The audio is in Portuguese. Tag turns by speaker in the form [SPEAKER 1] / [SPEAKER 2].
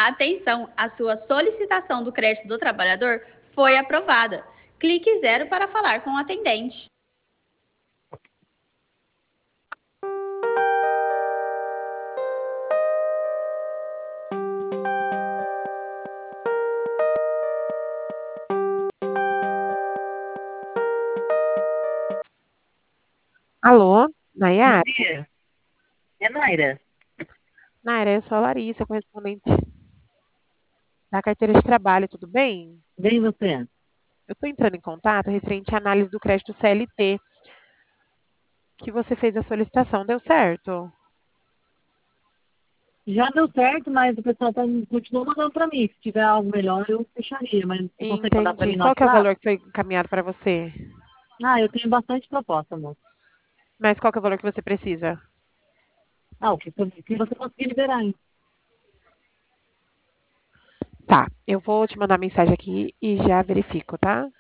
[SPEAKER 1] Atenção, a sua solicitação do crédito do trabalhador foi aprovada. Clique 0 para falar com o atendente.
[SPEAKER 2] Alô,
[SPEAKER 3] Bom
[SPEAKER 2] Nayara?
[SPEAKER 3] dia. É Naira.
[SPEAKER 2] Nayara, eu sou a Larissa, correspondente da carteira de trabalho, tudo bem?
[SPEAKER 3] Bem você?
[SPEAKER 2] Eu estou entrando em contato referente à análise do crédito CLT, que você fez a solicitação, deu certo?
[SPEAKER 3] Já deu certo, mas o pessoal continua mandando para mim. Se tiver algo melhor, eu fecharia. Mas você consegue mandar para
[SPEAKER 2] Entendi.
[SPEAKER 3] mim no
[SPEAKER 2] Qual que é o
[SPEAKER 3] WhatsApp?
[SPEAKER 2] valor que foi encaminhado para você?
[SPEAKER 3] Ah, eu tenho bastante proposta, amor.
[SPEAKER 2] Mas qual que é o valor que você precisa?
[SPEAKER 3] Ah, o que você conseguir liberar, hein?
[SPEAKER 2] Tá, eu vou te mandar mensagem aqui e já verifico, tá?